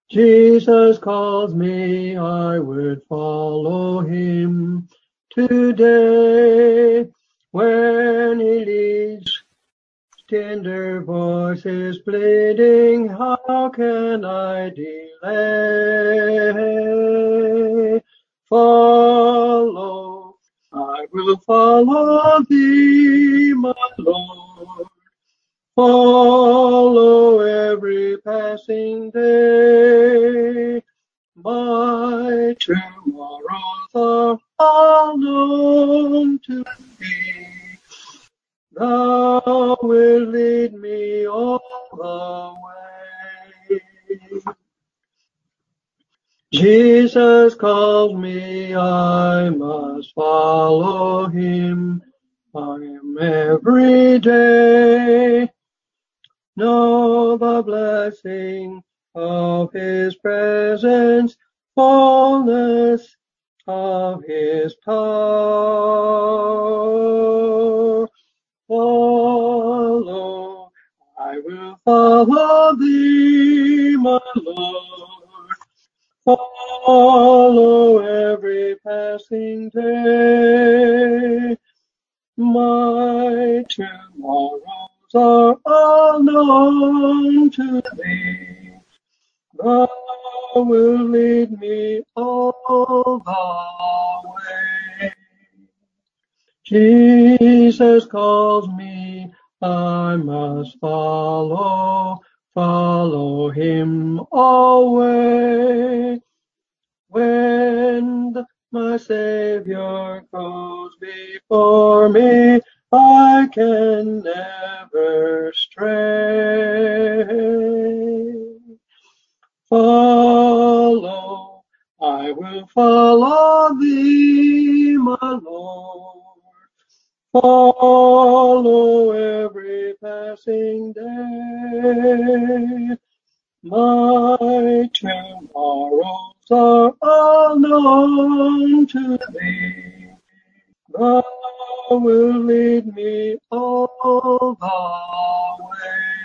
Jesus calls me, I would follow him today. When he leads, tender voices pleading, how can I delay? Follow, I will follow thee, my Lord. Follow every passing day. My tomorrows are all known to thee. Thou wilt lead me all the way. Jesus calls me, I must follow him. I am every day. Know the blessing of his presence, fullness of his power. Follow, I will follow thee, my Lord. Follow every passing day. My tomorrows are all known to thee. Thou wilt lead me all the way. Jesus calls me, I must follow him always. When my Savior goes before me, I can never stray. Follow, I will follow thee, my Lord. Follow every passing day. My tomorrows are all known to thee. Thou wilt lead me all the way.